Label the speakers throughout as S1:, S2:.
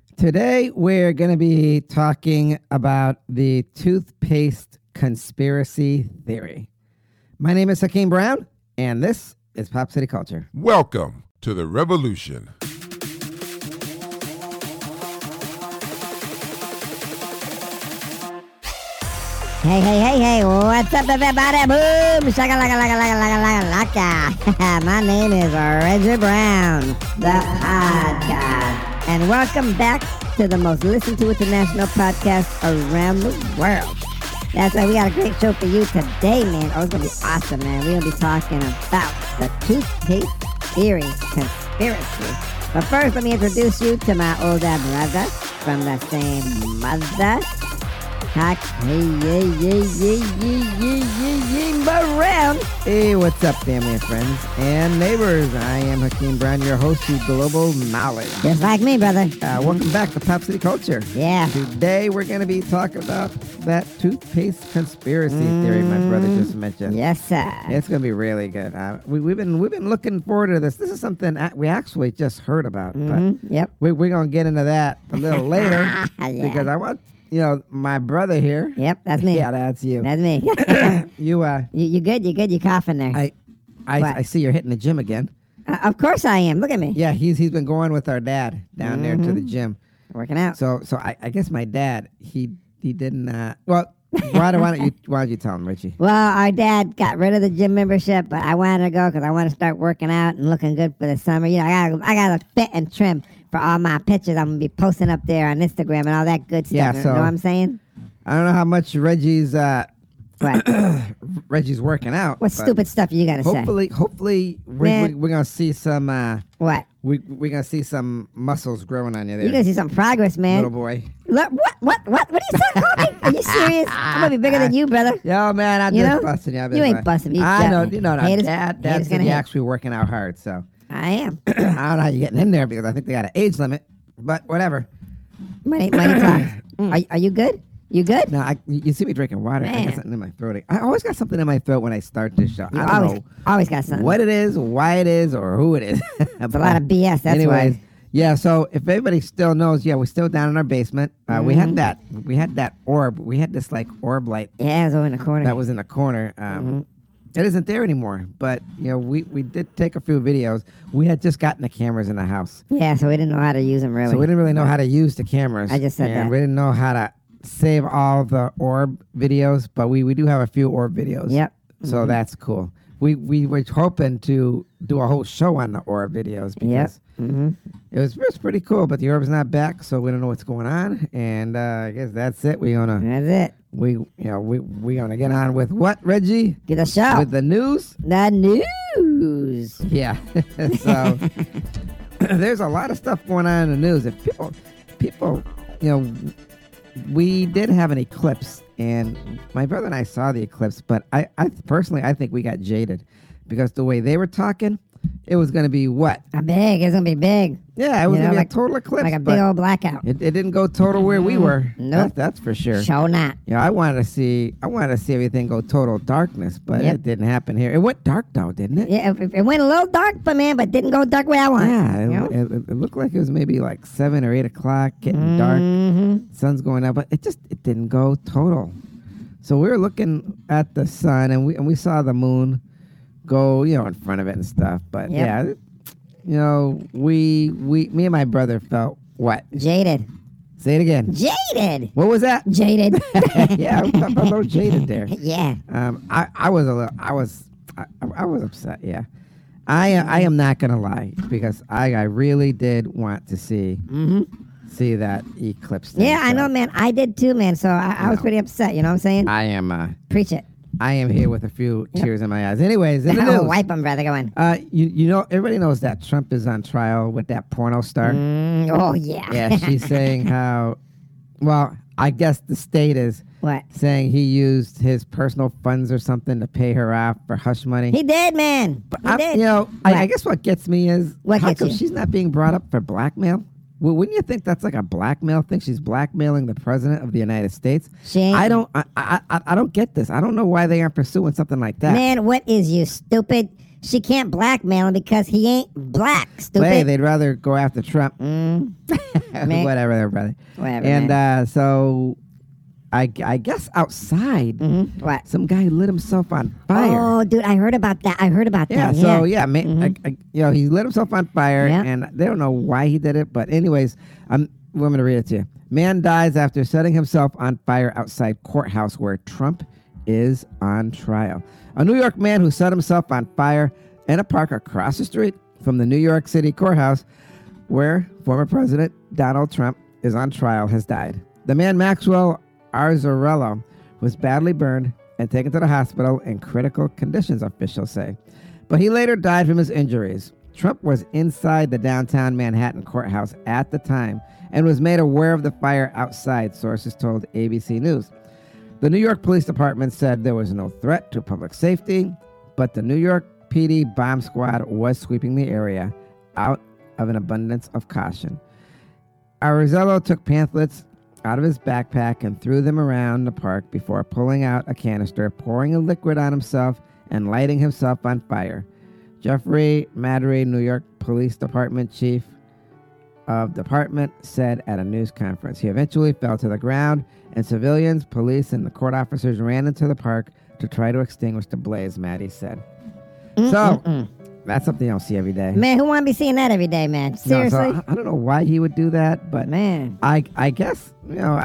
S1: Today, we're going to be talking about the toothpaste conspiracy theory. My name is Hakeem Brown, and this is Pop City Culture.
S2: Welcome to the revolution.
S3: Hey, what's up, everybody? Boom! Shaka-laka-laka-laka-laka-laka. My name is Reggie Brown, the podcast. And welcome back to the most listened to international podcast around the world. That's right, we got a great show for you today, man. Oh, it's going to be awesome, man. We're going to be talking about the toothpaste theory conspiracy. But first, let me introduce you to my older brother from the same mother. Hakeem Brown.
S1: Hey, what's up, family and friends and neighbors? I am Hakeem Brown, your host to Global Knowledge.
S3: Just like me, brother.
S1: Welcome back to Pop City Culture.
S3: Yeah.
S1: Today, we're going to be talking about that toothpaste conspiracy theory my brother just mentioned.
S3: Yes, sir.
S1: It's going to be really good. We've been looking forward to this. This is something we actually just heard about. But
S3: Yep.
S1: we're going to get into that a little later
S3: Yeah.
S1: because I want, my brother here.
S3: Yep, that's me.
S1: Yeah, that's you.
S3: That's me.
S1: You
S3: You good? You good? You coughing there?
S1: I see you're hitting the gym again.
S3: Of course I am. Look at me.
S1: Yeah, he's been going with our dad down there to the gym.
S3: Working out.
S1: So I guess my dad he didn't. Why don't you tell him, Richie?
S3: Well, our dad got rid of the gym membership, but I wanted to go because I want to start working out and looking good for the summer. I gotta look fit and trim for all my pictures I'm gonna be posting up there on Instagram and all that good stuff.
S1: Yeah,
S3: You
S1: so-
S3: know what I'm saying?
S1: I don't know how much Reggie's
S3: What?
S1: Reggie's working out.
S3: What
S1: but
S3: stupid stuff you gotta say?
S1: Hopefully
S3: Man.
S1: we're gonna see some
S3: What?
S1: we're gonna see some muscles growing on you there,
S3: You're gonna see some progress, man.
S1: little boy.
S3: Look, what are you saying? Are you serious? I'm gonna be bigger than you, brother.
S1: Yo, man, I'm
S3: You
S1: just
S3: know?
S1: busting you.
S3: You ain't busting me. You
S1: I know,
S3: jumping.
S1: no.
S3: Haters-
S1: Dad's
S3: haters gonna hate.
S1: actually working out hard, so
S3: I am.
S1: I don't know how you're getting in there because I think they got an age limit, but whatever.
S3: Money talk. Are you good? You good?
S1: No, you see me drinking water. I
S3: Man.
S1: got something in my throat. I always got something in my throat when I start this show. I don't know
S3: always got something.
S1: what it is, why it is, or who it is.
S3: It's a lot of BS. That's
S1: Anyways,
S3: why.
S1: yeah. So if everybody still knows, we're still down in our basement. We had that orb. We had this like orb light
S3: Yeah, it was over in the corner.
S1: that was in the corner. It isn't there anymore. But we did take a few videos. We had just gotten the cameras in the house,
S3: Yeah, so we didn't know how to use them really.
S1: so we didn't really know how to use the cameras.
S3: I just said
S1: and
S3: that.
S1: we didn't know how to save all the orb videos, but we do have a few orb videos.
S3: Yep.
S1: So that's cool. We were hoping to do a whole show on the orb videos because it was pretty cool, but the orb's not back, so we don't know what's going on. And I guess that's it. We're gonna we gonna get on with what, Reggie?
S3: Get the show.
S1: With the news?
S3: The news.
S1: Yeah. So there's a lot of stuff going on in the news. If people, we did have an eclipse, and my brother and I saw the eclipse, but I personally think we got jaded because the way they were talking, it was going to be what?
S3: Big. It's gonna be big.
S1: Yeah, it was
S3: You
S1: going
S3: know,
S1: to be
S3: like-
S1: a total eclipse.
S3: Like a big
S1: but
S3: old blackout.
S1: it didn't go total where we were.
S3: Nope.
S1: That's for sure.
S3: Show not.
S1: I wanted to see everything go total darkness, but
S3: Yep.
S1: it didn't happen here. It went dark though, didn't it?
S3: Yeah, it went a little dark, but didn't go dark where I want.
S1: Yeah,
S3: You know?
S1: it looked like it was maybe like 7 or 8 o'clock, getting dark. Sun's going up, but it didn't go total. So we were looking at the sun, and we saw the moon go, in front of it and stuff. But
S3: Yep.
S1: me and my brother felt what?
S3: Jaded.
S1: Say it again.
S3: Jaded.
S1: What was that?
S3: Jaded.
S1: Yeah, I felt a little jaded there.
S3: Yeah.
S1: I was upset. Yeah, I am not gonna lie because I really did want to see that eclipse. thing,
S3: Yeah, I
S1: so
S3: know, man. I did too, man. So I was pretty upset. You know what I'm saying?
S1: I am.
S3: Preach it.
S1: I am here with a few tears in my eyes. Anyways, in the
S3: Oh,
S1: news,
S3: wipe them, brother. Go on.
S1: everybody knows that Trump is on trial with that porno star.
S3: Oh, yeah.
S1: Yeah, she's saying how. Well, I guess the state is
S3: What?
S1: saying he used his personal funds or something to pay her off for hush money.
S3: He did, man. He did.
S1: I
S3: What?
S1: guess what gets me is
S3: What
S1: how
S3: gets
S1: come
S3: you?
S1: she's not being brought up for blackmail? Well, wouldn't you think that's like a blackmail thing? She's blackmailing the president of the United States.
S3: She ain't-
S1: I don't get this. I don't know why they aren't pursuing something like that.
S3: Man, what is you, stupid? she can't blackmail him because he ain't black, stupid.
S1: Hey, they'd rather go after Trump.
S3: Man.
S1: Whatever, there, brother.
S3: Whatever,
S1: And so I guess outside,
S3: What?
S1: some guy lit himself on fire.
S3: Oh, dude, I heard about that.
S1: Yeah, so he lit himself on fire,
S3: Yeah.
S1: and they don't know why he did it, but anyways, I'm going to read it to you. Man dies after setting himself on fire outside courthouse where Trump is on trial. A New York man who set himself on fire in a park across the street from the New York City courthouse where former President Donald Trump is on trial has died. The man, Maxwell Arzarello, was badly burned and taken to the hospital in critical conditions, officials say. But he later died from his injuries. Trump was inside the downtown Manhattan courthouse at the time and was made aware of the fire outside, sources told ABC News. The New York Police Department said there was no threat to public safety, but the New York PD bomb squad was sweeping the area out of an abundance of caution. Arizello took pamphlets out of his backpack and threw them around the park before pulling out a canister, pouring a liquid on himself, and lighting himself on fire. Jeffrey Maddrey, New York Police Department chief of department, said at a news conference. He eventually fell to the ground, and civilians, police, and the court officers ran into the park to try to extinguish the blaze, Maddie said. So, that's something you don't see every day.
S3: Man, who want to be seeing that every day, man? Seriously?
S1: No, so I don't know why he would do that, but
S3: Man.
S1: I guess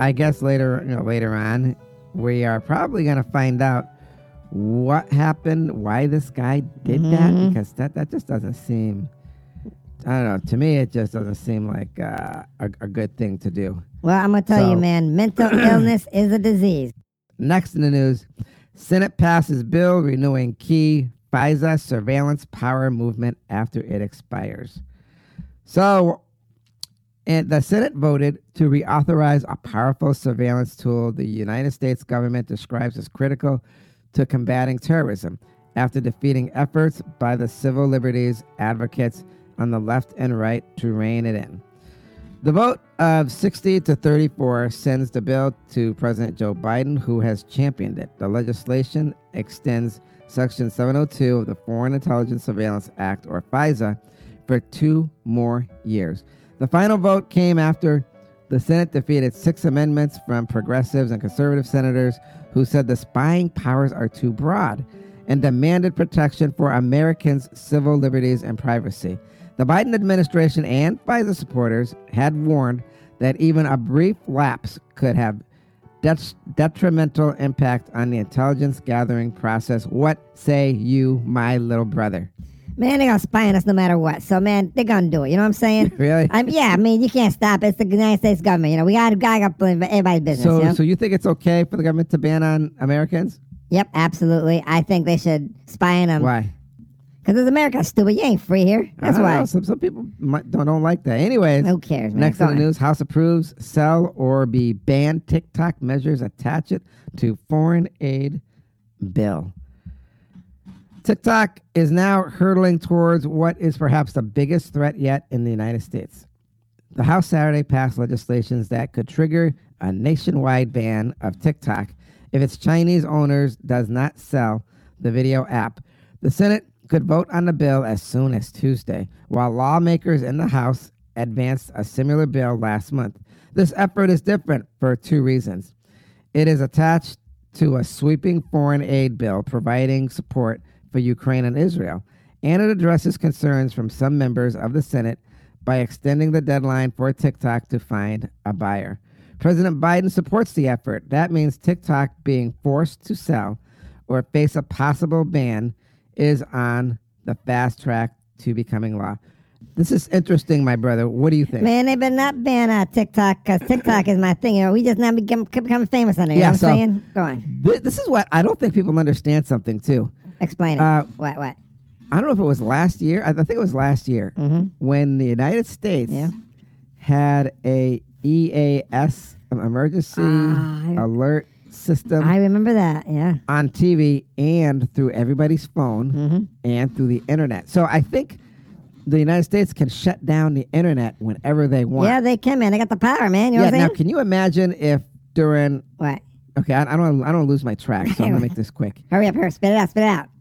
S1: later on we are probably going to find out what happened, why this guy did that, because that just doesn't seem, I don't know, to me it just doesn't seem like a good thing to do.
S3: Well, I'm going to tell you, man, mental illness is a disease.
S1: Next in the news, Senate passes bill renewing key FISA surveillance power movement after it expires. So, and the Senate voted to reauthorize a powerful surveillance tool the United States government describes as critical to combating terrorism after defeating efforts by the civil liberties advocates on the left and right to rein it in. The vote of 60 to 34 sends the bill to President Joe Biden, who has championed it. The legislation extends Section 702 of the Foreign Intelligence Surveillance Act, or FISA, for 2 more years. The final vote came after the Senate defeated 6 amendments from progressives and conservative senators who said the spying powers are too broad and demanded protection for Americans' civil liberties and privacy. The Biden administration and FISA supporters had warned that even a brief lapse could have detrimental impact on the intelligence gathering process. What say you, my little brother?
S3: Man, they're going to spy on us no matter what. So, man, they're going to do it. You know what I'm saying?
S1: Really?
S3: You can't stop it. It's the United States government. You know, we got to everybody's business.
S1: So,
S3: you know?
S1: so you think it's okay for the government to ban on Americans?
S3: Yep, absolutely. I think they should spy on them.
S1: Why?
S3: Because America's stupid. You ain't free here. That's why.
S1: Some people don't like that. Anyways,
S3: Who cares, man?
S1: next
S3: Go
S1: on the
S3: on.
S1: news, House approves sell or be banned TikTok measures attach it to foreign aid bill. TikTok is now hurtling towards what is perhaps the biggest threat yet in the United States. The House Saturday passed legislation that could trigger a nationwide ban of TikTok if its Chinese owners does not sell the video app. The Senate could vote on the bill as soon as Tuesday, while lawmakers in the House advanced a similar bill last month. This effort is different for 2 reasons. It is attached to a sweeping foreign aid bill providing support for Ukraine and Israel, and it addresses concerns from some members of the Senate by extending the deadline for TikTok to find a buyer. President Biden supports the effort. That means TikTok being forced to sell or face a possible ban is on the fast track to becoming law. This is interesting, my brother. What do you think?
S3: Man, they better not ban TikTok because TikTok is my thing. You know, we just now become famous on it. You know what I'm saying? Go on.
S1: This is what I don't think people understand something, too.
S3: Explain it. What?
S1: I don't know if it was last year. I think it was last year when the United States had a EAS, emergency alert system.
S3: I remember that, yeah.
S1: On TV and through everybody's phone and through the internet. So I think the United States can shut down the internet whenever they want.
S3: Yeah, they can, man. They got the power, man. You know what I'm
S1: now
S3: saying?
S1: can you imagine if during...
S3: What?
S1: Okay, I don't lose my track, so I'm going to make this quick.
S3: Hurry up, spit it out.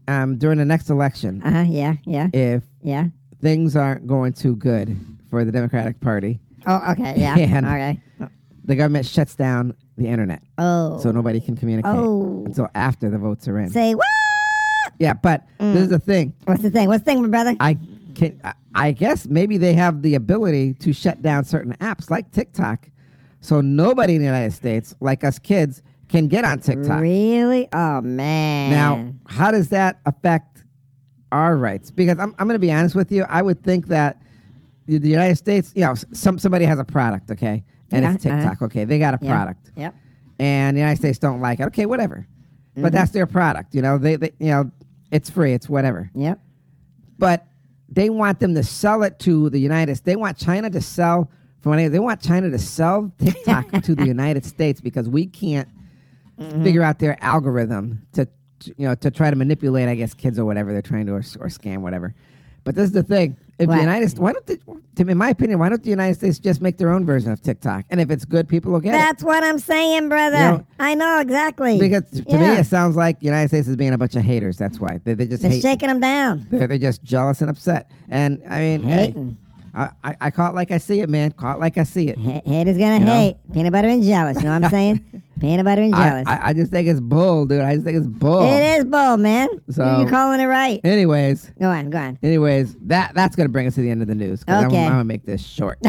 S1: during the next election,
S3: Yeah.
S1: if
S3: Yeah.
S1: things aren't going too good for the Democratic Party,
S3: Oh, okay. Yeah.
S1: And-
S3: Okay.
S1: the government shuts down the internet,
S3: Oh.
S1: so nobody can communicate
S3: Oh.
S1: until after the votes are in.
S3: Say what?
S1: Yeah, but this is the thing.
S3: What's the thing? What's the thing, my brother?
S1: I guess maybe they have the ability to shut down certain apps like TikTok, so nobody in the United States, like us kids, can get on TikTok.
S3: Really? Oh man.
S1: Now, how does that affect our rights? Because I'm going to be honest with you. I would think that the United States, somebody has a product, okay, and
S3: Yeah,
S1: it's TikTok, okay, they got a
S3: Yeah.
S1: product,
S3: Yep.
S1: and the United States don't like it, okay, whatever, but that's their product, they it's free, it's whatever,
S3: Yep.
S1: but they want them to sell it to the United States. They want China to sell They want China to sell TikTok to the United States because we can't figure out their algorithm to try to manipulate, I guess, kids or whatever they're trying to or scam whatever. But this is the thing: if
S3: What?
S1: the United States, in my opinion, why don't the United States just make their own version of TikTok? And if it's good, people will get it.
S3: That's what I'm saying, brother.
S1: You know,
S3: I know exactly.
S1: Because to me, it sounds like the United States is being a bunch of haters. That's why they just
S3: They're
S1: hate.
S3: shaking them down.
S1: They're just jealous and upset. And I mean, hey,
S3: Hating.
S1: I call it like I see it, man. Call it like I see it.
S3: Haters gonna
S1: You know?
S3: hate. Peanut butter and jealous. You know what I'm saying? Peanut butter and jealous.
S1: I just think it's bull, dude. I just think it's bull.
S3: It is bull, man.
S1: So-
S3: You're calling it right.
S1: Anyways,
S3: Go on.
S1: that's gonna bring us to the end of the news. 'Cause
S3: Okay.
S1: I'm gonna make this short.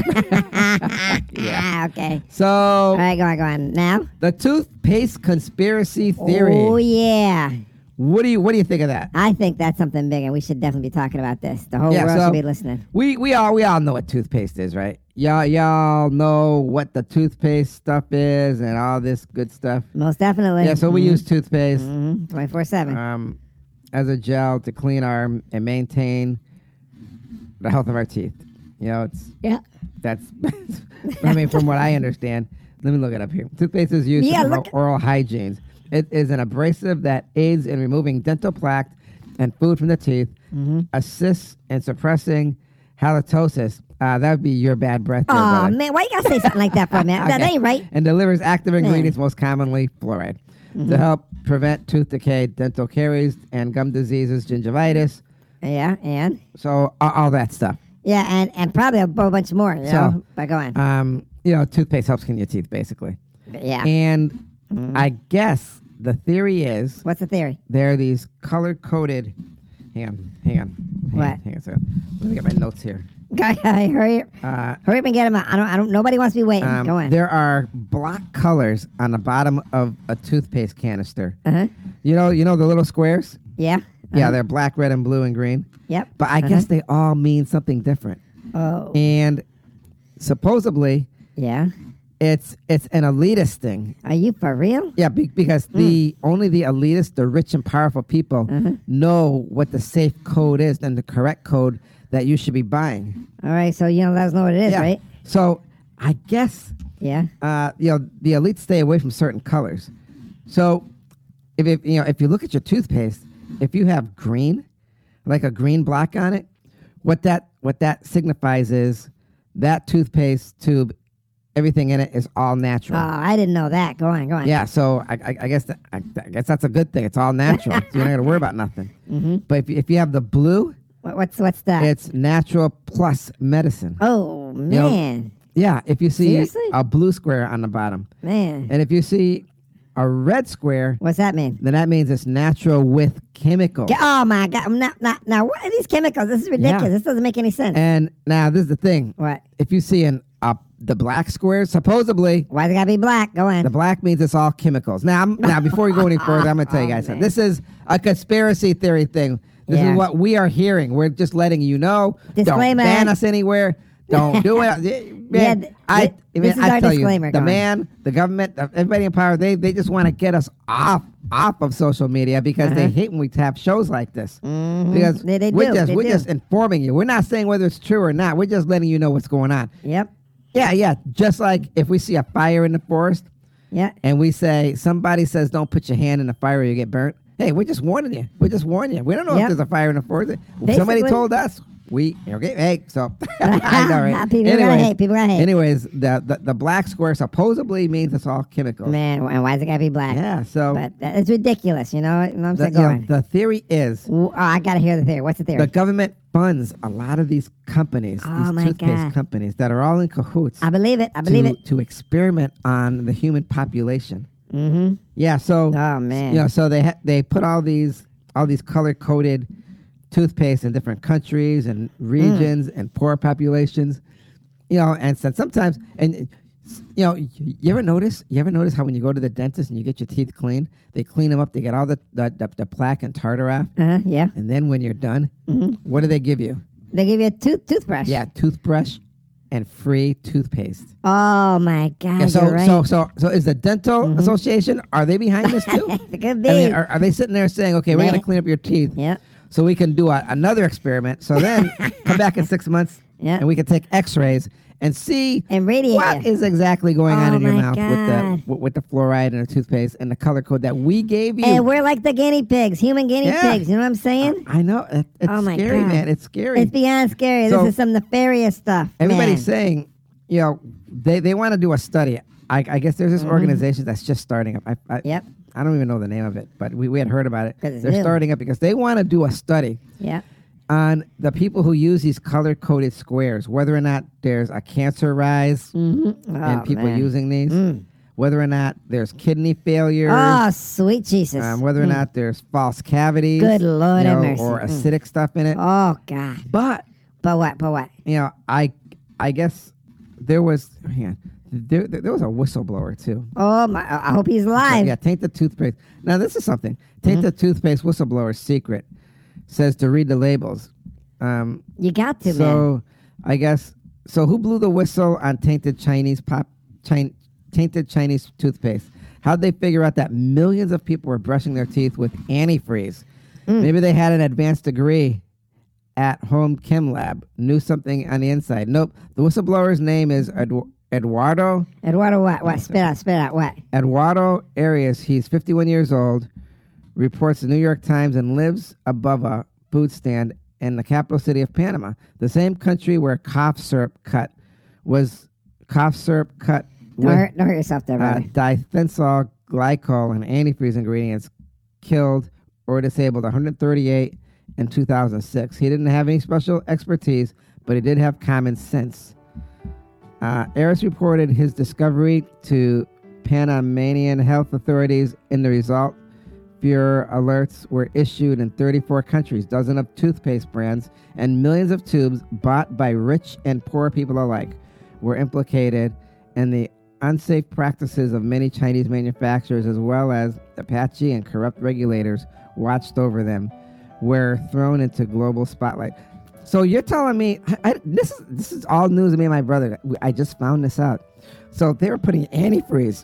S3: Ah, okay.
S1: So
S3: All right, go on. Now?
S1: the toothpaste conspiracy theory.
S3: Oh, yeah.
S1: What do you think of that?
S3: I think that's something big, and we should definitely be talking about this. The whole
S1: Yeah,
S3: world
S1: so-
S3: should be listening.
S1: We all know what toothpaste is, right? Y'all know what the toothpaste stuff is and all this good stuff.
S3: Most definitely.
S1: Yeah, so we use toothpaste
S3: 24/7.
S1: as a gel to clean and maintain the health of our teeth.
S3: Yeah.
S1: That's I mean, from what I understand. Let me look it up here. Toothpaste is used
S3: Yeah,
S1: for
S3: look-
S1: oral hygiene. It is an abrasive that aids in removing dental plaque and food from the teeth, assists in suppressing halitosis. That would be your bad breath. there,
S3: Oh,
S1: brother.
S3: man. Why you gotta say something like that for, man? That
S1: Okay.
S3: ain't right.
S1: And delivers active ingredients, most commonly fluoride, to help prevent tooth decay, dental caries, and gum diseases, gingivitis.
S3: Yeah, and?
S1: So all that stuff.
S3: Yeah, and probably a whole bunch more, you know? But go on.
S1: Toothpaste helps clean your teeth, basically.
S3: Yeah.
S1: And I guess the theory is
S3: What's the theory?
S1: there are these color-coded. Hang on.
S3: What?
S1: Hang on a second. Let me get my notes here.
S3: Hurry up and get him out. I don't. Nobody wants to be waiting. Go on.
S1: There are black colors on the bottom of a toothpaste canister.
S3: Uh-huh.
S1: You know the little squares?
S3: Yeah.
S1: Yeah, they're black, red, and blue, and green.
S3: Yep.
S1: But I guess they all mean something different.
S3: Oh.
S1: And supposedly,
S3: Yeah.
S1: it's an elitist thing.
S3: Are you for real?
S1: Yeah, because only the elitist, the rich and powerful people, know what the safe code is and the correct code that you should be buying.
S3: All right. So you let us know what it is,
S1: Yeah.
S3: right?
S1: So I guess
S3: Yeah.
S1: the elites stay away from certain colors. So if you look at your toothpaste, if you have green, like a green block on it, what that signifies is that toothpaste tube, everything in it is all natural.
S3: Oh, I didn't know that. Go on.
S1: Yeah, so I guess that's a good thing. It's all natural. So you're not gonna worry about nothing. But if you have the blue,
S3: What's that?
S1: it's natural plus medicine.
S3: Oh
S1: know,
S3: man,
S1: Yeah, if you see
S3: Seriously?
S1: a blue square on the bottom,
S3: man.
S1: and if you see a red square,
S3: What's that mean?
S1: then that means it's natural with chemicals.
S3: Oh my God! Now, what are these chemicals? This is ridiculous.
S1: Yeah.
S3: This doesn't make any sense.
S1: And now this is the thing.
S3: What?
S1: If you see the black squares, supposedly
S3: Why's it gotta be black? Go on.
S1: the black means it's all chemicals. Now before we go any further, I'm going to tell you guys something.
S3: man.
S1: This is a conspiracy theory thing. This
S3: Yeah.
S1: is what we are hearing. We're just letting you know.
S3: Disclaimer.
S1: Don't ban us anywhere. Don't do it.
S3: Yeah,
S1: Man,
S3: this is
S1: I
S3: our
S1: tell
S3: disclaimer,
S1: you, the
S3: go on.
S1: man, the government, everybody in power, they just want to get us off of social media because they hate when we have shows like this. Because
S3: They
S1: we're
S3: do, they do.
S1: just informing you. We're not saying whether it's true or not. We're just letting you know what's going on.
S3: Yep.
S1: Yeah. Just like if we see a fire in the forest,
S3: Yeah.
S1: and somebody says don't put your hand in the fire or you get burnt. Hey, we're just warning you. We don't know if
S3: Yep.
S1: there's a fire in the forest. Somebody
S3: Basically-
S1: told us. Okay, hey, so I know, right?
S3: People gonna hate. People gonna hate.
S1: Anyways, the black square supposedly means it's all chemicals.
S3: Man, and why is it gotta be black?
S1: Yeah, so
S3: But it's ridiculous, you know. You know what I'm saying? Go on.
S1: the theory is
S3: Oh, I gotta hear the theory. What's the theory?
S1: the government funds a lot of these companies,
S3: Oh,
S1: these
S3: my
S1: toothpaste
S3: God.
S1: companies that are all in cahoots
S3: I believe it. I believe it.
S1: to experiment on the human population.
S3: Mm-hmm.
S1: Yeah, so
S3: Oh man.
S1: you know, so they put all these color coded toothpaste in different countries and regions and poor populations. You know, and so sometimes you know, you ever notice how when you go to the dentist and you get your teeth cleaned, they clean them up, they get all the plaque and tartar off,
S3: Yeah.
S1: and then when you're done, what do they give you?
S3: They give you a toothbrush.
S1: Yeah, toothbrush and free toothpaste.
S3: Oh my God.
S1: Yeah, so
S3: you're right.
S1: so is the dental association, are they behind this too?
S3: It could be.
S1: I mean, are they sitting there saying, okay, we're
S3: Yeah.
S1: going to clean up your teeth
S3: Yeah.
S1: so we can do another experiment. So then come back in 6 months
S3: Yeah.
S1: and we can take x-rays and see
S3: And radiate
S1: what
S3: you.
S1: is exactly going on
S3: Oh
S1: in your
S3: my
S1: mouth
S3: God.
S1: with the fluoride and the toothpaste and the color code that we gave you.
S3: And we're like the guinea pigs, human guinea
S1: Yeah.
S3: pigs. You know what I'm saying?
S1: I know. It's
S3: Oh my
S1: scary,
S3: God.
S1: man. It's scary.
S3: It's beyond scary.
S1: So-
S3: This is some nefarious stuff.
S1: Everybody's
S3: man.
S1: saying, you know, they want to do a study. I guess there's this organization that's just starting up.
S3: Yep.
S1: I don't even know the name of it, but we had heard about it.
S3: 'Cause it's
S1: They're
S3: new.
S1: starting up because they want to do a study
S3: Yeah.
S1: on the people who use these color-coded squares, whether or not there's a cancer rise in people using these, whether or not there's kidney failure,
S3: Oh, sweet Jesus.
S1: whether or not there's false cavities,
S3: Good Lord
S1: you
S3: have
S1: know,
S3: mercy.
S1: or acidic stuff in it.
S3: Oh, God.
S1: But
S3: But what? But what?
S1: you know, I guess there was there was a whistleblower too.
S3: Oh, my. I hope he's alive.
S1: Yeah, Tainted Toothpaste. Now this is something. Tainted Toothpaste whistleblower's secret says to read the labels.
S3: You got to, man.
S1: So I guess so. Who blew the whistle on tainted Chinese toothpaste? How'd they figure out that millions of people were brushing their teeth with antifreeze? Maybe they had an advanced degree at home chem lab, knew something on the inside. Nope. The whistleblower's name is Eduardo
S3: What? What? Spit out. What?
S1: Eduardo Arias. He's 51 years old. Reports the New York Times and lives above a food stand in the capital city of Panama, the same country where cough syrup cut with
S3: Don't hurt yourself there, brother.
S1: diethylsol glycol and antifreeze ingredients killed or disabled 138 in 2006. He didn't have any special expertise, but he did have common sense. Arias reported his discovery to Panamanian health authorities. In the result, fewer alerts were issued in 34 countries, dozens of toothpaste brands, and millions of tubes bought by rich and poor people alike were implicated in the unsafe practices of many Chinese manufacturers, as well as Apache and corrupt regulators watched over them, were thrown into global spotlight. So you're telling me this is all news to me and my brother. I just found this out. So they were putting antifreeze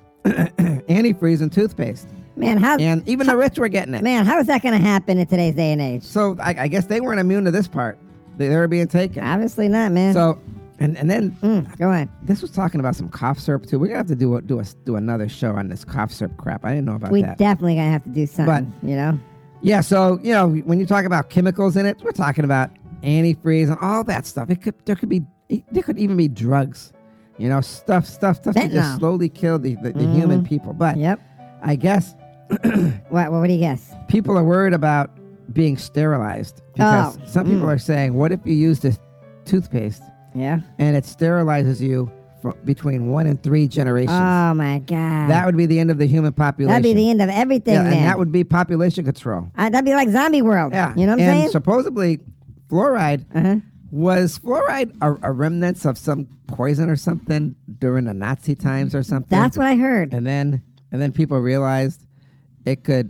S1: in toothpaste.
S3: Man, how?
S1: And even the rich were getting it.
S3: Man, how is that going to happen in today's day and age?
S1: So I guess they weren't immune to this part. They were being taken.
S3: Obviously not, man.
S1: So, and then
S3: Go on.
S1: this was talking about some cough syrup too. We're gonna have to do another show on this cough syrup crap. I didn't know about
S3: We
S1: that.
S3: definitely going to have to do something, you know?
S1: Yeah. So you know, when you talk about chemicals in it, we're talking about antifreeze and all that stuff. There could even be drugs. You know, stuff to
S3: Fentanyl.
S1: just slowly kill the human people. But
S3: Yep.
S1: I guess
S3: What do you guess?
S1: people are worried about being sterilized because some people are saying, what if you use this toothpaste
S3: Yeah.
S1: and it sterilizes you for between 1 and 3 generations?
S3: Oh, my God.
S1: That would be the end of the human population.
S3: That'd be the end of everything,
S1: yeah,
S3: man.
S1: and that would be population control.
S3: That'd be like zombie world.
S1: Yeah,
S3: You know what I'm
S1: and
S3: saying?
S1: supposedly fluoride
S3: Uh-huh.
S1: was fluoride a remnants of some poison or something during the Nazi times or something.
S3: That's what I heard.
S1: And then people realized it could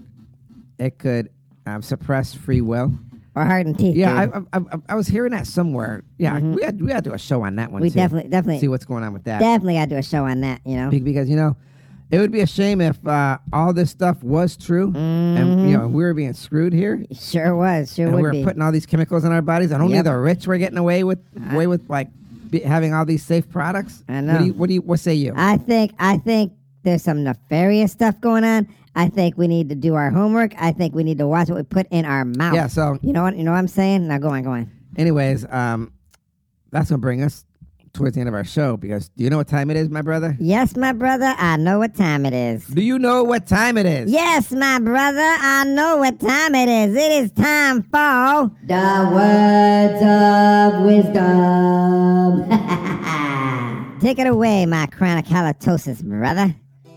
S1: suppress free will.
S3: Or hardened teeth.
S1: Yeah,
S3: dude.
S1: I was hearing that somewhere. Yeah, we had to do a show on that one.
S3: We
S1: too.
S3: definitely
S1: See what's going on with that.
S3: definitely got to do a show on that, you know?
S1: Because you know, it would be a shame if all this stuff was true and you know we were being screwed here.
S3: Sure was. Sure
S1: And we
S3: would
S1: were
S3: be.
S1: putting all these chemicals in our bodies, and only
S3: Yep.
S1: the rich were getting away with like having all these safe products.
S3: I know.
S1: What say you?
S3: I think there's some nefarious stuff going on. I think we need to do our homework. I think we need to watch what we put in our mouth.
S1: Yeah, so-
S3: you know what I'm saying? Now go on.
S1: Anyways, that's gonna bring us towards the end of our show, because do you know what time it is, my brother?
S3: Yes, my brother, I know what time it is.
S1: Do you know what time it is?
S3: Yes, my brother, I know what time it is. It is time for the words of wisdom. Take it away, my chronic halitosis brother.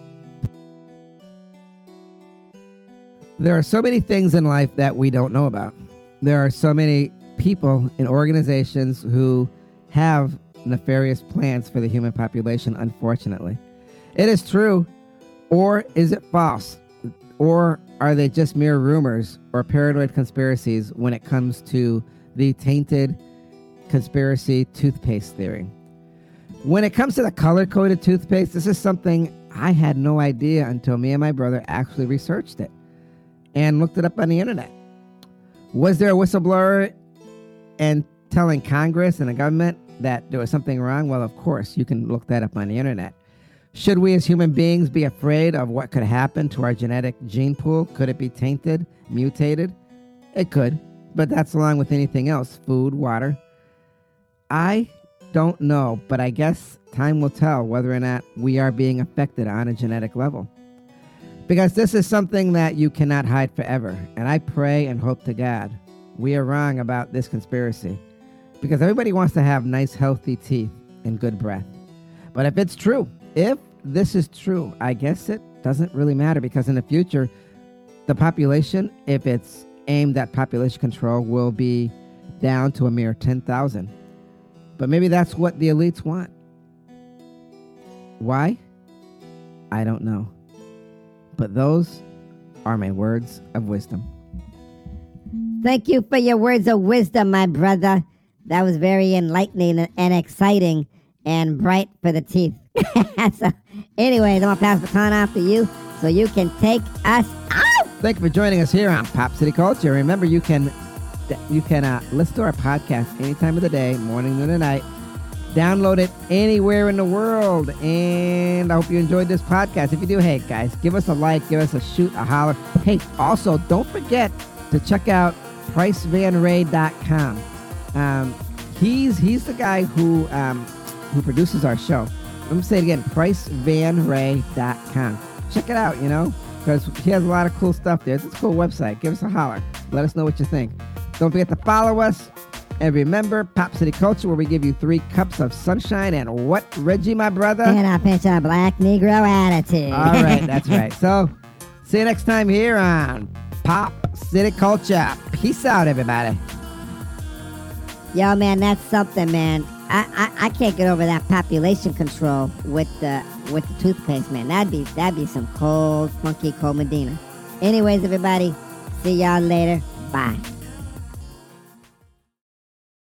S1: There are so many things in life that we don't know about. There are so many people in organizations who have nefarious plans for the human population, unfortunately. It is true, or is it false? Or are they just mere rumors or paranoid conspiracies when it comes to the tainted conspiracy toothpaste theory? When it comes to the color-coded toothpaste, this is something I had no idea until me and my brother actually researched it and looked it up on the internet. Was there a whistleblower and telling Congress and the government that there was something wrong? Well, of course, you can look that up on the internet. Should we as human beings be afraid of what could happen to our genetic gene pool? Could it be tainted, mutated? It could, but that's along with anything else, food, water. I don't know, but I guess time will tell whether or not we are being affected on a genetic level. Because this is something that you cannot hide forever. And I pray and hope to God we are wrong about this conspiracy. Because everybody wants to have nice, healthy teeth and good breath. But if it's true, if this is true, I guess it doesn't really matter, because in the future, the population, if it's aimed at population control, will be down to a mere 10,000. But maybe that's what the elites want. Why? I don't know. But those are my words of wisdom.
S3: Thank you for your words of wisdom, my brother. That was very enlightening and exciting and bright for the teeth. So, anyways, I'm going to pass the baton off to you so you can take us out.
S1: Thank you for joining us here on Pop City Culture. Remember, you can listen to our podcast any time of the day, morning, noon, or night. Download it anywhere in the world. And I hope you enjoyed this podcast. If you do, hey, guys, give us a like, give us a shoot, a holler. Hey, also, don't forget to check out PriceVanRay.com. He's the guy who produces our show. Let me say it again, PriceVanRay.com. Check it out, because he has a lot of cool stuff there. It's a cool website. Give us a holler. Let us know what you think. Don't forget to follow us. And remember, Pop City Culture, where we give you 3 cups of sunshine and what, Reggie, my brother?
S3: And a pinch of black Negro attitude.
S1: All right, that's right. So, see you next time here on Pop City Culture. Peace out, everybody.
S3: Yo, man, that's something, man. I can't get over that population control with the toothpaste, man. That'd be some cold, funky cold Medina. Anyways, everybody, see y'all later. Bye.